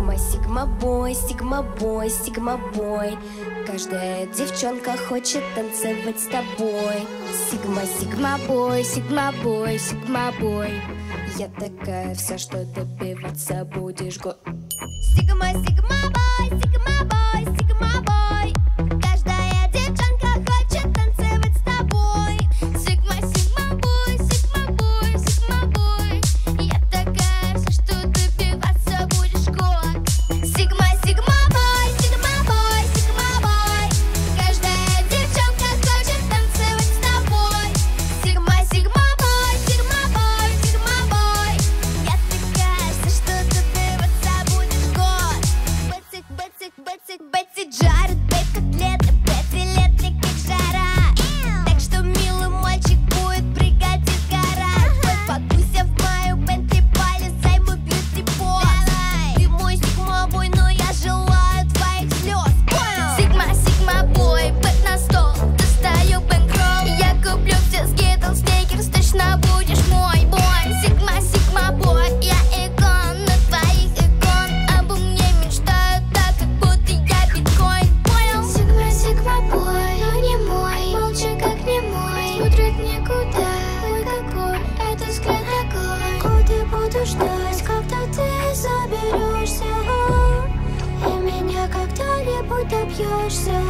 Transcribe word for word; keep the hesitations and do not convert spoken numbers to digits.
Сигма, сигма бой, сигма бой, сигма бой. Каждая девчонка хочет танцевать с тобой. Сигма, сигма бой, сигма бой, сигма бой. Я такая вся, что добиваться будешь го. Сигма, сигма бой, сигма бой, сигма бой. Каждая девчонка хочет танцевать с тобой. Сигма, сигма бой, сигма бой, сигма бой. Я такая вся, что добиваться будешь год. Сигма, сигма бой, сигма бой, сигма бой. Каждая девчонка хочет танцевать с тобой. Сигма, сигма бой, сигма бой, сигма бой. Я такая вся, что добиваться будешь год. Бэцик, бэцик, бэцик, бэцик жарит, бэт котлеты, пятилетний как жара. Так что милый мальчик будет прыгать из гараж. Погуся в мою Бентли, полезай мой бьюти-босс. Ты мой сигма бой, но я желаю твоих слез. Сигма, сигма бой, бэт на стол, достаю бэнкролл. Я куплю все скитлс, сникерс, точно будешь мой бой. Сигма, сигма бой, я икон на твоих икон. Обо мне мечтают так, как будто я биткоин, понял? Сигма, сигма бой, но не мой, молча как не мой. Смотрит никуда, ой какой, это взгляд такой. Годы буду ждать, когда ты заберешься, и меня когда-нибудь добьешься.